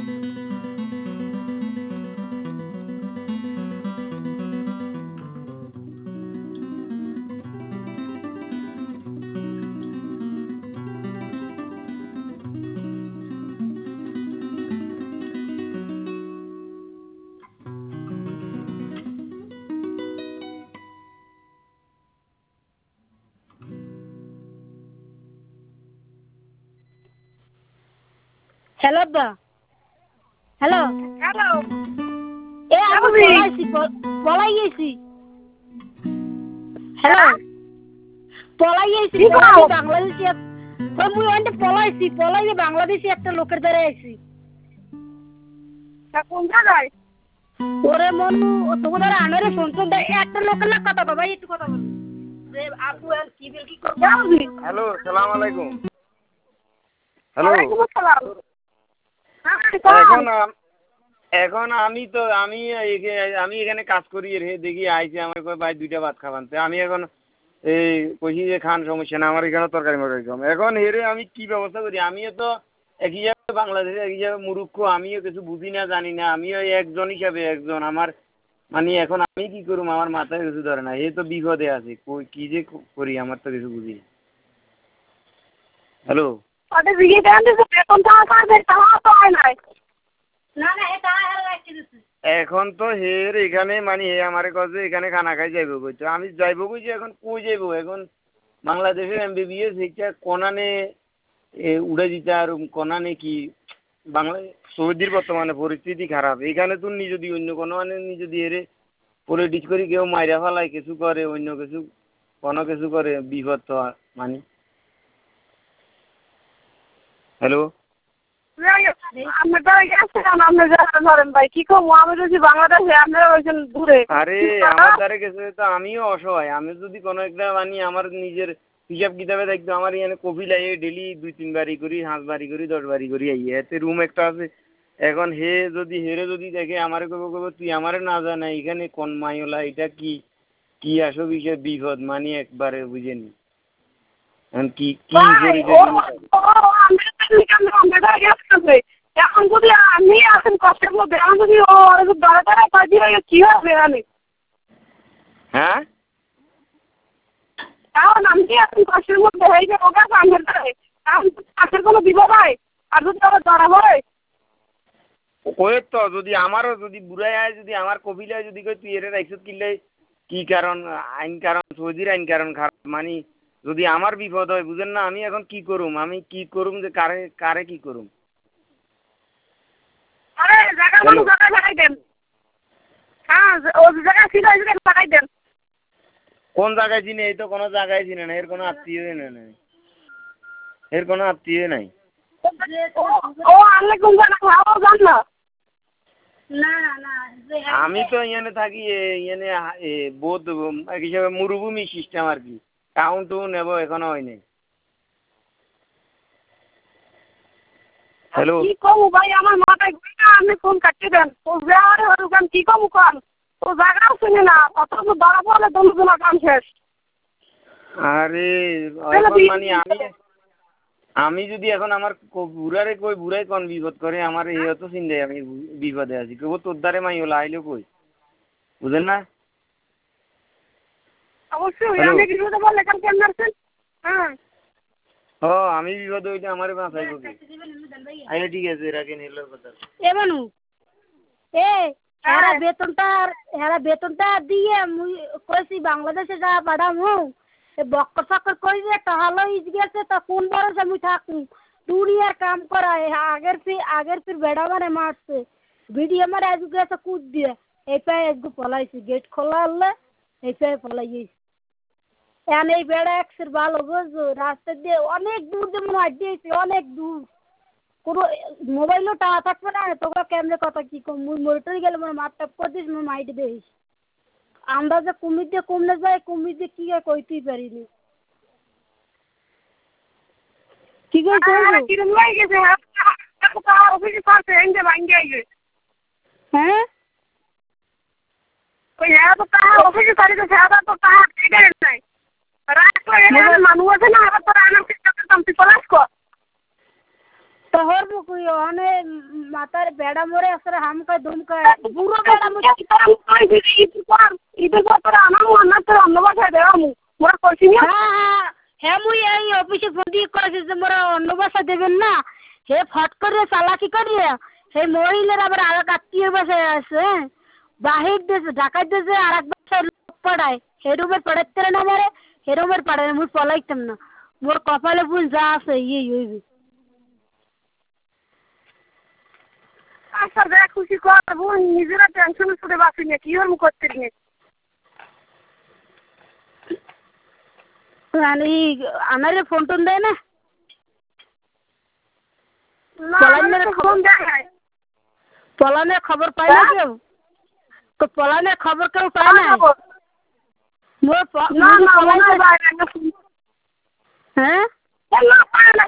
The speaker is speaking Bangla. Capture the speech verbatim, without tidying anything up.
হ্যালো দা, হ্যালো হ্যালো এ আমি পলাইছি পলাই গেছি। হ্যালো পলাই গেছি বাংলাদেশি মুই ওইটা পলাইছি পলাই বাংলাদেশি একটা লোকের দ্বারা আইছি। কোন জায়গায়? ওরে মনু তোমাদের আনারে শুনছো একটা লোকের না কথা বাবা একটু কথা বল রে আপু আর কি বেল কি করব। হ্যালো সালাম আলাইকুম। হ্যালো ওয়ালাইকুম আসসালাম। এখন এখন আমি তো আমি আমি এখানে কাজ করি রে দেখি আইছে আমার ভাই দুইটা ভাত খাবান তো আমি এখন এই কইছি যে খান সমস্যা না আমার এখানে তরকারি মরকারি কম এখন হেরে আমি কি ব্যবস্থা করি আমিও তো একই জায়গায় বাংলাদেশে একই জায়গায় মুরুক্ষ আমিও কিছু বুঝি না জানি না আমিও একজন হিসাবে একজন আমার মানে এখন আমি কি করুম আমার মাথায় কিছু ধরে না এই তো বিপদে আছে কি যে করি আমার তো কিছু বুঝি না। হ্যালো আরে বিয়ে দেন তো বেতন টাকা পাবে টাকা তো হয় নাই। না না এটা আর লাগছে দিছে এখন তো হের এখানে মানে হে আমারে কাছে এখানে খানা খাই যাইব কইতো আমি যাইব কইছি এখন কই যাইব এখন বাংলাদেশের এমবিবিএস শিক্ষা কোনানে উড়ে দিতে আর কোনানে কি বাংলা সৌদির বর্তমানে পরিস্থিতি খারাপ এখানে তো নি যদি অন্য কোনো মানে নি যদি এরে পলিটিক্স করি কেউ মাইরা ফেলায় কিছু করে অন্য কিছু কোনো কিছু করে বিপদ তো মানে। হ্যালো আরে আমার দ্বারা গেছে তো আমিও অসহায় আমি যদি কোনো একটা মানি আমার নিজের হিসাব কিতাবে দেখতো আমার এখানে কফি লাগে ডেলি দুই তিন বাড়ি করি হাঁস বাড়ি করি দশ বাড়ি করি আই এতে রুম একটা আছে এখন হে যদি হেরে যদি দেখে আমারে কব কব তুই আমারে না জানা এখানে কোন মাইওলা এটা কি কি আসো বিষয় বিপদ মানি একবারে বুঝেনি কি কি এখন যদি আমি আসেন কষ্টের মধ্যে এখন যদি ও দরা দরা কাজে কি হবে আমি হ্যাঁ এখন আমি এখন কষ্টের মধ্যে হয়ে যাবো গাছ আমের দ্বারে এখন চাষের কোনো বিপদ হয় আর যদি আবার দরা হয় ওই তো যদি আমারও যদি বুড়াই আয় যদি আমার কপিলায় যদি কই তুই এর রাইছত কিনলে কি কারণ আইন কারণ সৌদির আইন কারণ খারাপ মানি যদি আমার বিপদ হয় বুঝেন না আমি এখন কি করুম আমি কি করুম যে কারে কারে কি করুম। আরে জায়গার মানুষ জায়গায় লাগাই দেন হ্যাঁ ও জায়গায় ছিল ওই জায়গায় লাগাই দেন। কোন জায়গায় চিনে এই তো কোনো জায়গায় চিনে না এর কোনো আত্মীয় নাই এর কোনো আত্মীয় নাই ও আনলে কোন জায়গা খাওয়াও জান না। না না আমি তো এখানে থাকি এখানে বোধ হিসাবে মরুভূমি সিস্টেম আর কি কাউন্টও নেব এখনো হয়নি। হ্যালো কি কমু ভাই আমার মাথায় ঘুরে না আপনি ফোন কাটতে দেন ও যাওয়ারে ওরকম কি কমু কন ও জায়গাও শুনে না অত ধরা পড়লে দমজনা কাম শেষ। আরে এখন মানে আমি আমি যদি এখন আমার বুড়ারে কই বুড়াই কোন বিপদ করে আমার এই তো চিন্তায় আমি বিপদে আছি কেউ তোর দ্বারে মাই হলো আইলো কই বুঝেন না। অবশ্যই আমি বিপদে বললে কাল কেমন আছেন হ্যাঁ ও আমি বিপদ হইলে আমারে বাঁচাইব কি আচ্ছা ঠিক আছে রাখেন এলো কথা এ মানু এ এরা বেতনটা এরা বেতনটা দিয়ে মুই কইছি বাংলাদেশে যা পাঠামু এ বক্কর ফাক্কর কই যে তাহলে ইজ গেছে তা কোন ভরসা মুই থাকুম দুনিয়ার কাম করা আগের ফি আগের ফির বেড়া মারে মারছে ভিডিও মারে আজ গেছে কুদ দিয়ে এই পায়ে একটু পলাইছি গেট খোলা হলে এই পায়ে পলাই গেছি এখন এই বেড়া একসের ভালো বুঝছো রাস্তা দিয়ে অনেক দূর যেমন হাঁট দিয়েছি অনেক দূর কোনো মোবাইলও টাকা থাকবে না তোকে কেমনে কথা কি কম মুই মরে গেলে আমার মাথা করে দিস মোর মাইট দিস আমরা যে কুমির দিয়ে কমলে যায় কুমির দিয়ে কি কইতেই পারিনি কি করে কিরম লাগে গেছে অফিসে পাশে এনে ভাঙ্গে আইছে হ্যাঁ ওই হ্যাঁ তো তা অফিসে সারিতে সাদা তো তা ঠিক আছে নাই রাত করে মানুষ আছে না আবার তো রান্না করতে তুই পলাশ কর তোর মুকুই অনে মাথার বেড়া মরে আসরে হামকা দুমকা পুরো বেড়া মরে ঈদের পর ঈদের পর তোরা আমার মনে তোর অন্য বাসায় দেওয়া মু মোরা কইছি না হ্যাঁ হ্যাঁ হ্যাঁ মুই এই অফিসে ফোন দিয়ে করেছি যে মোরা অন্য বাসা দেবেন না হে ফট করে চালাকি করিয়ে সেই মহিলার আবার আর এক আত্মীয় বাসায় আছে বাহির দেশে ঢাকার দেশে আর এক বাসায় লোক পাঠায় হে রুমের পড়াতে না মারে হে রুমের পাড়ায় মুই পলাইতাম না মোর কপালে ফুল যা আছে ইয়ে হইবে আচ্ছা দেখ খুশি করবো নিজেরা টেনশন করে বাঁচি না কি ওর করতে নিয়ে মানে আমারে ফোন টোন দেয় না পলানের খবর পাই না কেউ তো পলানের খবর কেউ পায় না মোর না না মনে হয় বাইরে হ্যাঁ না পায় না